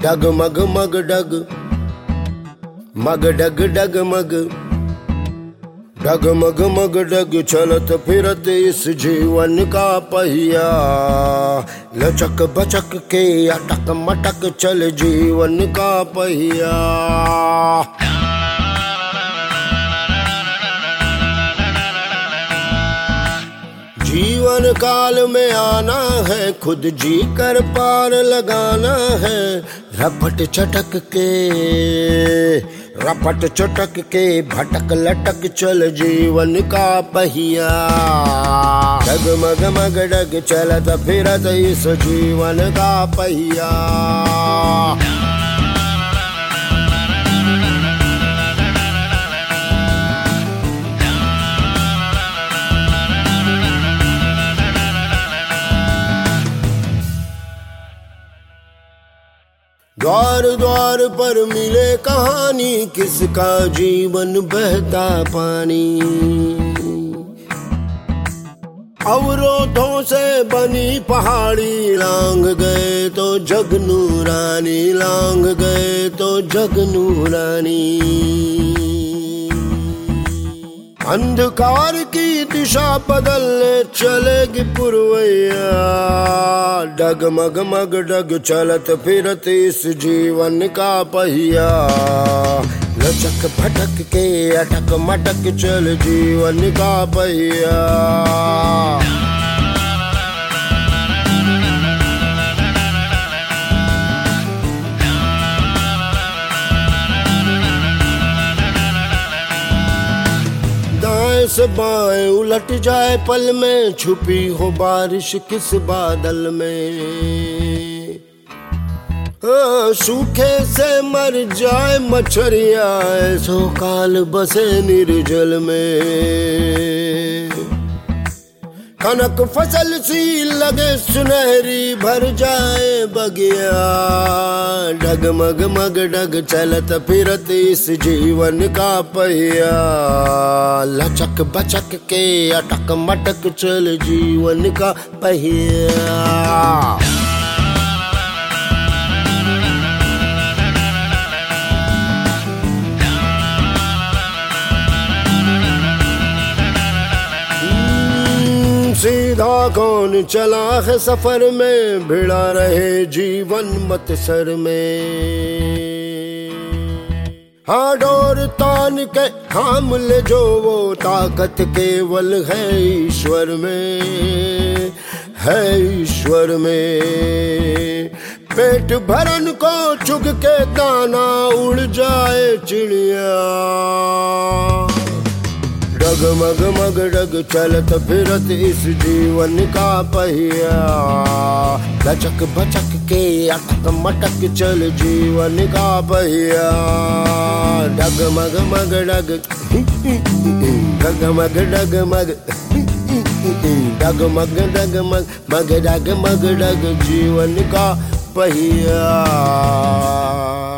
डगमग मग डग मग डग डगमग डगमग मग डग चलत फिरत इस जीवन का पहिया, लचक बचक के अटक मटक चल जीवन का पहिया। जीवन काल में आना है, खुद जी कर पार लगाना है। रपट चटक के भटक लटक चल जीवन का पहिया। डगमग मग डग चलत फिरत इस जीवन का पहिया। द्वार द्वार पर मिले कहानी, किसका जीवन बहता पानी। अवरोधों से बनी पहाड़ी, लांग गए तो जग नूरानी, लांग गए तो जग नूरानी। अंधकार की दिशा बदलने चलेगी पुरवैया। डगमग मग डग चलत फिरत इस जीवन का पहिया। लचक भटक के अटक मटक चल जीवन का पहिया। से बाएं उलट जाए पल में, छुपी हो बारिश किस बादल में। सूखे से मर जाए मछरिया, ऐसो काल बसे निर्जल में। कनक फसल सी लगे सुनहरी, भर जाए बगिया। डगमग मग डग चलत फिरत इस जीवन का पहिया। लचक बचक के अटक मटक चल जीवन का पहिया। सीधा कौन चला है सफर में, भिड़ा रहे जीवन मत सर में। हाँ डोर तान के थाम ले जो, वो ताकत केवल है ईश्वर में, है ईश्वर में। पेट भरन को चुग के दाना उड़ जाए चिड़िया। डगमग मग डग चलत फिरत इस जीवन का पहिया। लचक बचक के अटक मटक चल जीवन का पहिया। डगमग मग डग डगमग डगमग डगमग डगमग मग डग मग डग जीवन का पहिया।